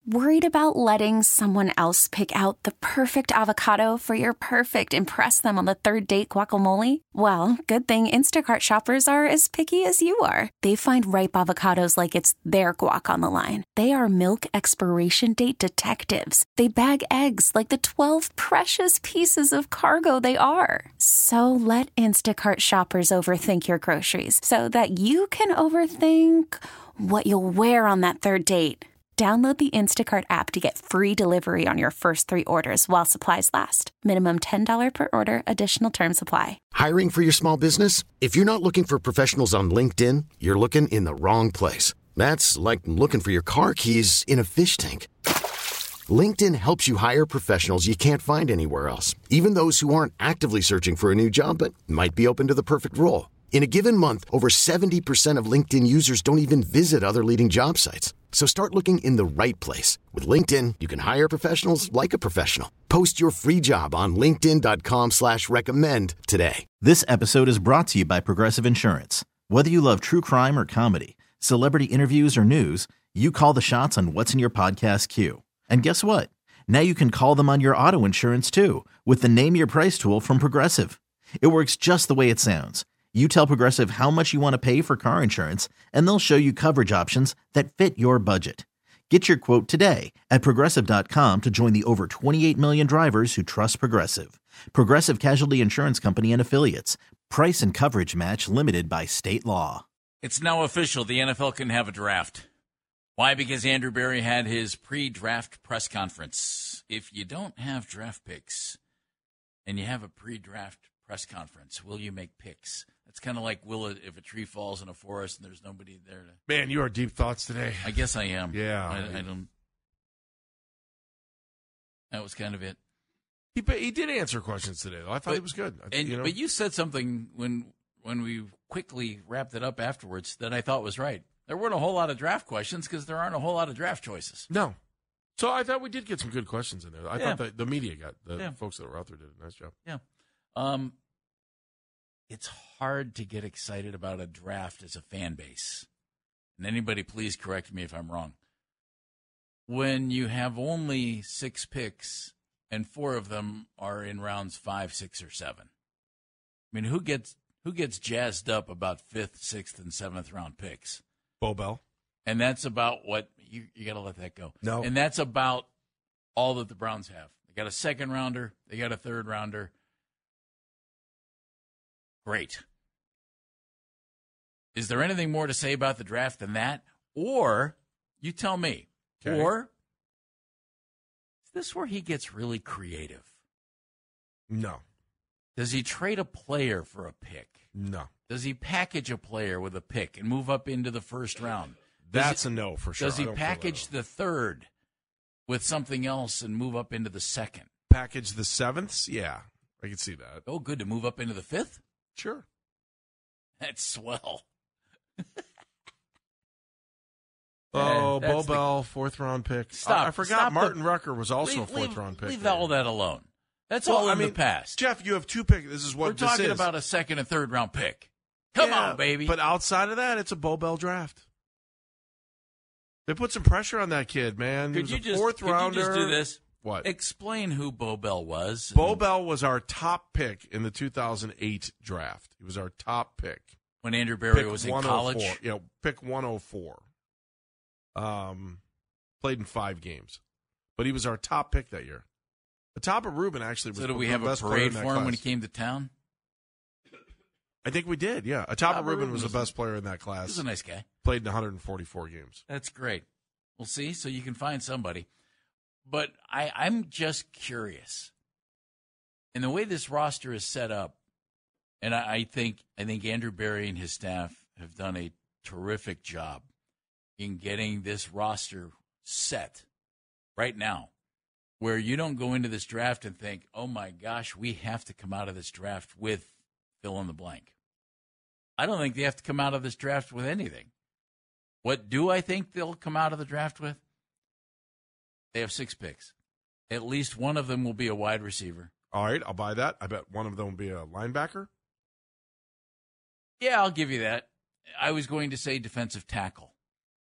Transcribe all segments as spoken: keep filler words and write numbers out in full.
Worried about letting someone else pick out the perfect avocado for your perfect impress them on the third date guacamole? Well, good thing Instacart shoppers are as picky as you are. They find ripe avocados like it's their guac on the line. They are milk expiration date detectives. They bag eggs like the twelve precious pieces of cargo they are. So let Instacart shoppers overthink your groceries so that you can overthink what you'll wear on that third date. Download the Instacart app to get free delivery on your first three orders while supplies last. Minimum ten dollars per order. Additional terms apply. Hiring for your small business? If you're not looking for professionals on LinkedIn, you're looking in the wrong place. That's like looking for your car keys in a fish tank. LinkedIn helps you hire professionals you can't find anywhere else, even those who aren't actively searching for a new job but might be open to the perfect role. In a given month, over seventy percent of LinkedIn users don't even visit other leading job sites. So start looking in the right place. With LinkedIn, you can hire professionals like a professional. Post your free job on linkedin dot com slash recommend today. This episode is brought to you by Progressive Insurance. Whether you love true crime or comedy, celebrity interviews or news, you call the shots on what's in your podcast queue. And guess what? Now you can call them on your auto insurance too with the Name Your Price tool from Progressive. It works just the way it sounds. You tell Progressive how much you want to pay for car insurance, and they'll show you coverage options that fit your budget. Get your quote today at Progressive dot com to join the over twenty-eight million drivers who trust Progressive. Progressive Casualty Insurance Company and Affiliates. Price and coverage match limited by state law. It's now official. The N F L can have a draft. Why? Because Andrew Berry had his pre-draft press conference. If you don't have draft picks and you have a pre-draft press conference, will you make picks? It's kind of like, will it, if a tree falls in a forest and there's nobody there to... Man, you are deep thoughts today. I guess I am. Yeah. I, I don't... That was kind of it. He he did answer questions today, though. I thought but, it was good. I, and, you know? But you said something when when we quickly wrapped it up afterwards that I thought was right. There weren't a whole lot of draft questions because there aren't a whole lot of draft choices. No. So I thought we did get some good questions in there. I yeah. thought that the media got, the yeah. folks that were out there did a nice job. Yeah. Um. It's hard to get excited about a draft as a fan base. And anybody please correct me if I'm wrong. When you have only six picks and four of them are in rounds five, six, or seven. I mean, who gets who gets jazzed up about fifth, sixth, and seventh round picks? Bo Bell. And that's about what you you got to let that go. No. And that's about all that the Browns have. They got a second rounder. They got a third rounder. Great. Is there anything more to say about the draft than that? Or, you tell me, okay. Or is this where he gets really creative? No. Does he trade a player for a pick? No. Does he package a player with a pick and move up into the first round? Does That's he, a no for sure. Does he package the third with something else and move up into the second? Package the sevenths? Yeah, I can see that. Oh, good, to move up into the fifth? Sure. That's swell. Oh, That's Bo the- Bell, fourth round pick. Stop. I, I forgot Stop Martin the- Rucker was also leave, a fourth leave, round pick. Leave there. all that alone. That's Well, all in I mean, the past. Jeff, you have two picks. This is what We're this talking is. about a second and third round pick. Come Yeah, on, baby. But outside of that, it's a Bo Bell draft. They put some pressure on that kid, man. He could was you a just fourth could rounder. you just do this? What? Explain who Bo Bell was. Bo and- Bell was our top pick in the two thousand eight draft. He was our top pick. when Andrew Berry Pick was in one oh four. college. You know, pick one oh four. Um, played in five games, but he was our top pick that year. The top of Rubin actually was So, do the we have a best player parade in that for him when he class. came to town? I think we did. Yeah, a top Top of Rubin Rubin was the was- best player in that He class. was a nice guy. Played in one hundred forty-four games. That's great. We'll see. So you can find somebody. But I, I'm just curious. And the way this roster is set up, and I, I think I think Andrew Berry and his staff have done a terrific job in getting this roster set right now, where you don't go into this draft and think, oh, my gosh, we have to come out of this draft with fill in the blank. I don't think they have to come out of this draft with anything. What do I think they'll come out of the draft with? They have six picks. At least one of them will be a wide receiver. All right, I'll buy that. I bet one of them will be a linebacker. Yeah, I'll give you that. I was going to say defensive tackle.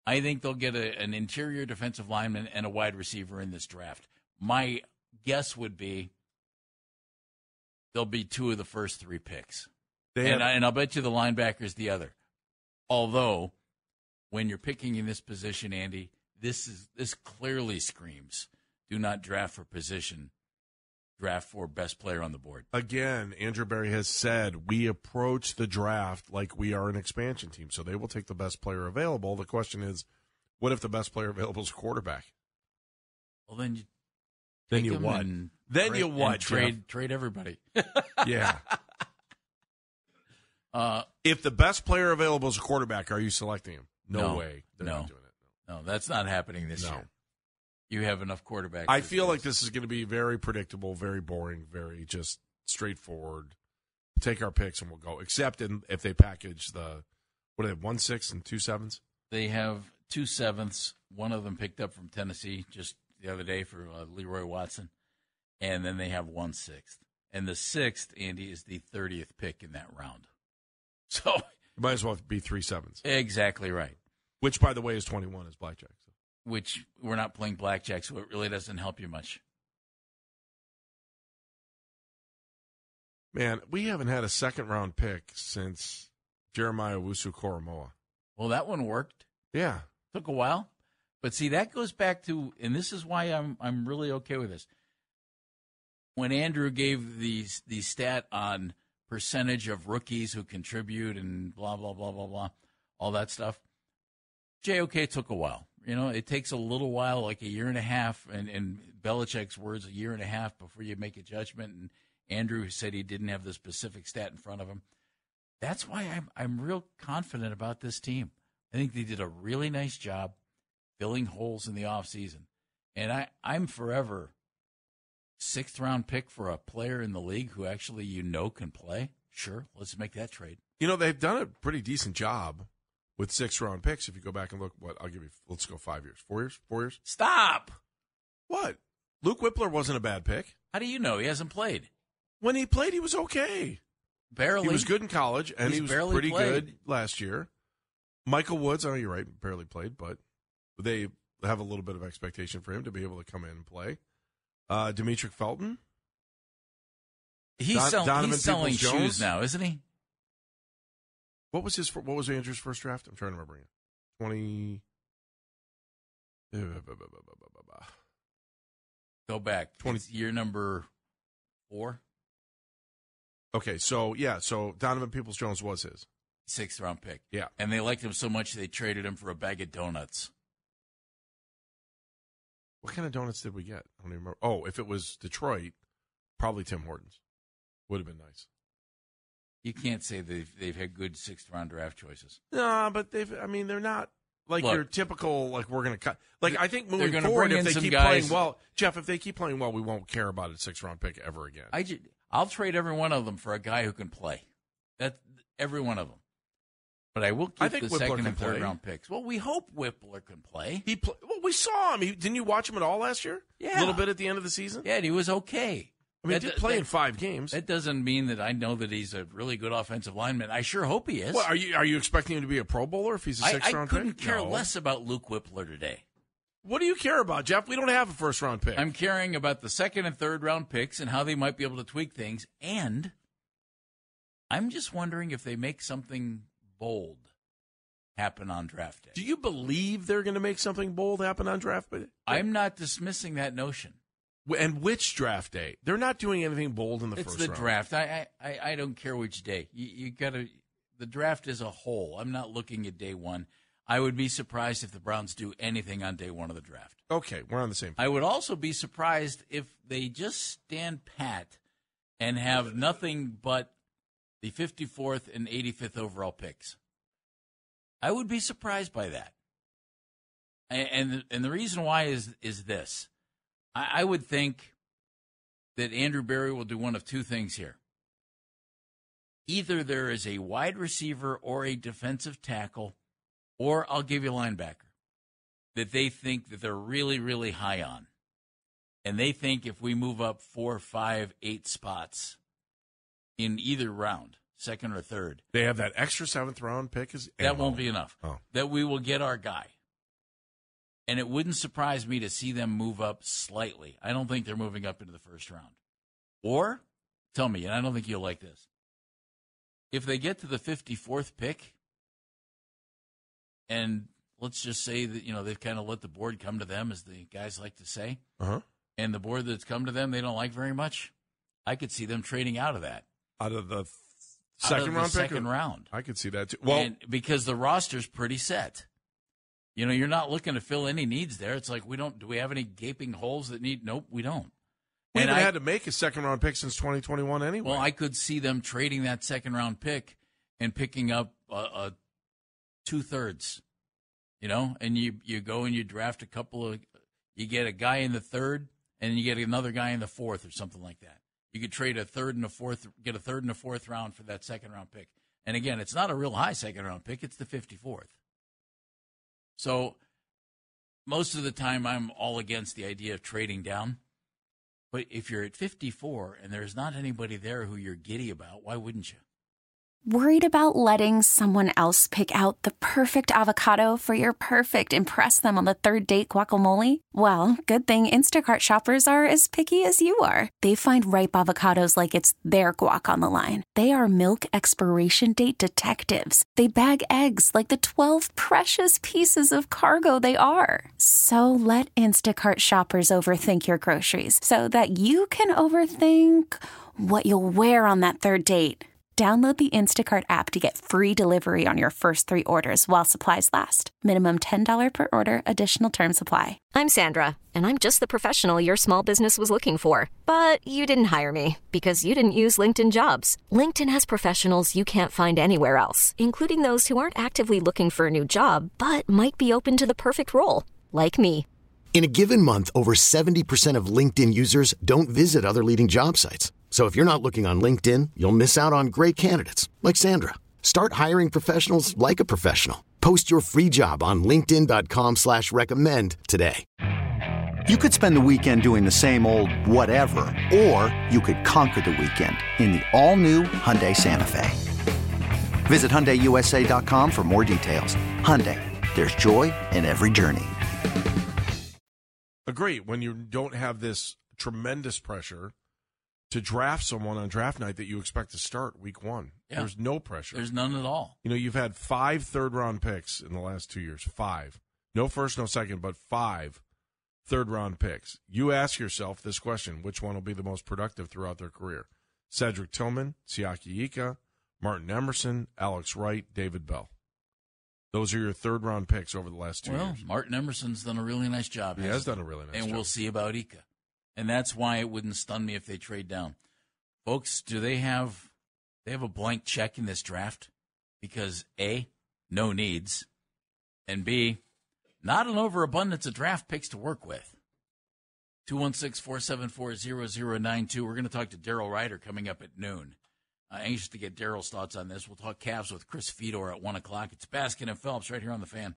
I think they'll get a, an interior defensive lineman and a wide receiver in this draft. My guess would be there'll be two of the first three picks. They and, have, I, and I'll bet you the linebacker's the other. Although, when you're picking in this position, Andy, this is this clearly screams, do not draft for position, draft for best player on the board. Again, Andrew Berry has said we approach the draft like we are an expansion team, so they will take the best player available. The question is, what if the best player available is a quarterback? Well, then you Then take you him what? and Then trade- you what, and Trade Jeff? trade everybody. Yeah. Uh, If the best player available is a quarterback, are you selecting him? No, No. way. They're No. not doing it. no, that's not happening this No. year. You have enough quarterbacks. I as feel it like is. this is going to be very predictable, very boring, very just straightforward. Take our picks and we'll go. Except in, if they package the, what are they, one six and two sevens? They have two sevenths. One of them picked up from Tennessee just the other day for uh, Leroy Watson. And then they have one sixth. And the sixth, Andy, is the thirtieth pick in that round. So It might as well be three sevens. exactly right. Which, by the way, is twenty-one as blackjack. So. Which we're not playing blackjack, so it really doesn't help you much. Man, we haven't had a second round pick since Jeremiah Owusu-Koramoah. Well, that one worked. Yeah. Took a while. But see, that goes back to, and this is why I'm I'm really okay with this. When Andrew gave the, the stat on percentage of rookies who contribute and blah, blah, blah, blah, blah, all that stuff, J O K took a while. You know, it takes a little while, like a year and a half, and in Belichick's words, a year and a half before you make a judgment. And Andrew said he didn't have the specific stat in front of him. That's why I'm I'm real confident about this team. I think they did a really nice job filling holes in the offseason. And I, I'm forever sixth round pick for a player in the league who actually you know can play. Sure, let's make that trade. You know, they've done a pretty decent job with six round picks. If you go back and look, what I'll give you, let's go five years, four years, four years. Stop. What? Luke Whippler wasn't a bad pick. How do you know he hasn't played? When he played, he was okay. Barely. He was good in college, and He's he was barely pretty played. good last year. Michael Woods, oh, you're right, barely played, but they have a little bit of expectation for him to be able to come in and play. Uh, Demetric Felton. He's, Don- sell- Donovan he's selling Peoples-Jones? shoes now, isn't he? What was his? fir- What was Andrew's first draft? I'm trying to remember. Twenty. Go back. twenty It's year number four, Okay, so yeah, so Donovan Peoples-Jones was his. sixth round pick. Yeah. And they liked him so much they traded him for a bag of donuts. What kind of donuts did we get? I don't even remember. Oh, if it was Detroit, probably Tim Hortons. Would have been nice. You can't say they've they've had good sixth round draft choices. No, but they've. I mean, they're not like Look, your typical. Like we're going to cut. Like I think moving gonna forward, bring if in they some keep guys- playing well, Jeff, if they keep playing well, we won't care about a six round pick ever again. I ju- I'll trade every one of them for a guy who can play. That every one of them. But I will keep I think the Whippler second can and third play. round picks. Well, we hope Whippler can play. He. Play, well, we saw him. He, didn't you watch him at all last year? Yeah. A little bit at the end of the season. Yeah, and he was okay. I mean, That- he did play that- in five games. That doesn't mean that I know that he's a really good offensive lineman. I sure hope he is. Well, are you are you expecting him to be a Pro Bowler if he's a I, six I round couldn't pick? care No. less about Luke Whippler today. What do you care about, Jeff? We don't have a first round pick. I'm caring about the second and third round picks and how they might be able to tweak things. And I'm just wondering if they make something bold happen on draft day. Do you believe they're going to make something bold happen on draft day? I'm not dismissing that notion. And which draft day? They're not doing anything bold in the It's first the round. draft. I, I, I don't care which day. You, you got to. The draft as a whole. I'm not looking at day one. I would be surprised if the Browns do anything on day one of the draft. Okay, we're on the same. I would also be surprised if they just stand pat and have nothing but the fifty-fourth and eighty-fifth overall picks. I would be surprised by that. And and, and the reason why is is this. I, I would think that Andrew Berry will do one of two things here. Either there is a wide receiver or a defensive tackle, or I'll give you a linebacker, that they think that they're really, really high on. And they think if we move up four, five, eight spots in either round, second or third, They have that extra seventh round pick. Is that won't be enough. Oh. That we will get our guy. And it wouldn't surprise me to see them move up slightly. I don't think they're moving up into the first round. Or, tell me, and I don't think you'll like this, if they get to the fifty-fourth pick, and let's just say that, you know, they've kind of let the board come to them, as the guys like to say, uh-huh. and the board that's come to them they don't like very much, I could see them trading out of that. Out of the second out of round the pick? second round. I could see that too. Well, and because the roster's pretty set. You know, you're not looking to fill any needs there. It's like, we don't, do we have any gaping holes that need, nope, we don't. We and haven't I, had to make a second round pick since twenty twenty-one anyway. Well, I could see them trading that second round pick and picking up a, a two thirds, you know, and you, you go and you draft a couple of, you get a guy in the third and then you get another guy in the fourth or something like that. You could trade a third and a fourth, get a third and a fourth round for that second round pick. And again, it's not a real high second round pick. It's the fifty-fourth. So most of the time I'm all against the idea of trading down. But if you're at fifty-four and there's not anybody there who you're giddy about, why wouldn't you? Worried about letting someone else pick out the perfect avocado for your perfect impress them on the third date guacamole? Well, good thing Instacart shoppers are as picky as you are. They find ripe avocados like it's their guac on the line. They are milk expiration date detectives. They bag eggs like the twelve precious pieces of cargo they are. So let Instacart shoppers overthink your groceries so that you can overthink what you'll wear on that third date. Download the Instacart app to get free delivery on your first three orders while supplies last. Minimum ten dollars per order. Additional terms apply. I'm Sandra, and I'm just the professional your small business was looking for. But you didn't hire me because you didn't use LinkedIn Jobs. LinkedIn has professionals you can't find anywhere else, including those who aren't actively looking for a new job, but might be open to the perfect role, like me. In a given month, over seventy percent of LinkedIn users don't visit other leading job sites. So if you're not looking on LinkedIn, you'll miss out on great candidates like Sandra. Start hiring professionals like a professional. Post your free job on linkedin dot com slash recommend today. You could spend the weekend doing the same old whatever, or you could conquer the weekend in the all-new Hyundai Santa Fe. Visit Hyundai U S A dot com for more details. Hyundai, there's joy in every journey. Agree. When you don't have this tremendous pressure to draft someone on draft night that you expect to start week one. Yeah. There's no pressure. There's none at all. You know, you've had five third-round picks in the last two years. Five. No first, no second, but five third-round picks. You ask yourself this question, which one will be the most productive throughout their career? Cedric Tillman, Siaki Ika, Martin Emerson, Alex Wright, David Bell. Those are your third-round picks over the last two well, years. Well, Martin Emerson's done a really nice job. He has done a really nice and job. And we'll see about Ika. And that's why it wouldn't stun me if they trade down. Folks, do they have they have a blank check in this draft? Because A, no needs, and B, not an overabundance of draft picks to work with. two one six, four seven four, zero zero nine two. We're going to talk to Daryl Ryder coming up at noon. Uh, anxious to get Daryl's thoughts on this. We'll talk Cavs with Chris Fedor at one o'clock. It's Baskin and Phelps right here on The Fan.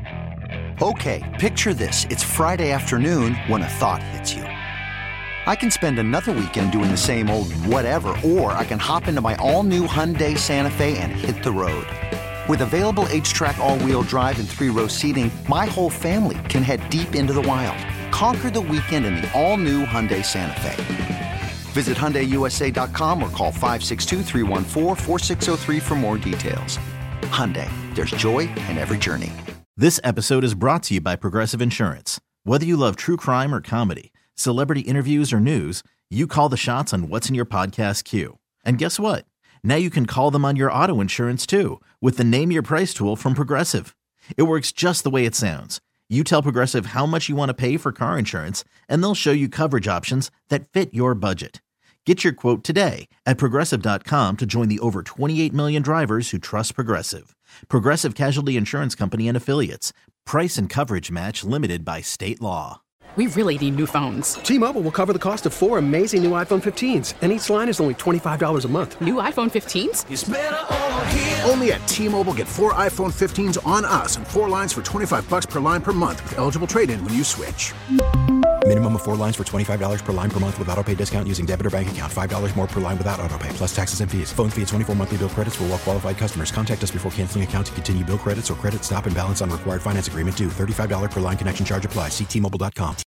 Okay, picture this. It's Friday afternoon when a thought hits you. I can spend another weekend doing the same old whatever, or I can hop into my all-new Hyundai Santa Fe and hit the road. With available H-Track all-wheel drive and three-row seating, my whole family can head deep into the wild. Conquer the weekend in the all-new Hyundai Santa Fe. Visit Hyundai U S A dot com or call five six two, three one four, four six zero three for more details. Hyundai, there's joy in every journey. This episode is brought to you by Progressive Insurance. Whether you love true crime or comedy, celebrity interviews or news, you call the shots on what's in your podcast queue. And guess what? Now you can call them on your auto insurance too with the Name Your Price tool from Progressive. It works just the way it sounds. You tell Progressive how much you want to pay for car insurance, and they'll show you coverage options that fit your budget. Get your quote today at Progressive dot com to join the over twenty-eight million drivers who trust Progressive. Progressive Casualty Insurance Company and Affiliates. Price and coverage match limited by state law. We really need new phones. T-Mobile will cover the cost of four amazing new iPhone fifteens, and each line is only twenty-five dollars a month. New iPhone fifteens? It's better over here. Only at T-Mobile, get four iPhone fifteens on us and four lines for twenty-five bucks per line per month with eligible trade-in when you switch. Minimum of four lines for twenty-five dollars per line per month with autopay discount using debit or bank account. five dollars more per line without autopay, plus taxes and fees. Phone fee at twenty-four monthly bill credits for well-qualified customers. Contact us before canceling account to continue bill credits or credit stop and balance on required finance agreement due. thirty-five dollars per line connection charge applies. See T Mobile dot com.